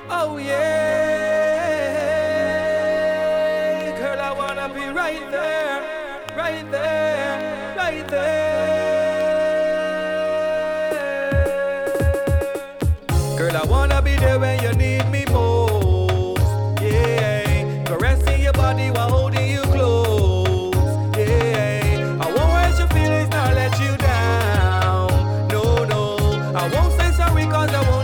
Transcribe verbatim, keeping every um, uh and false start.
Oh yeah, girl, I wanna be right there, right there, right there. Girl, I wanna be there when you need me most. Yeah, caressing your body while holding you close. Yeah, I won't hurt your feelings, nor let you down. No, no, I won't say sorry 'cause I won't.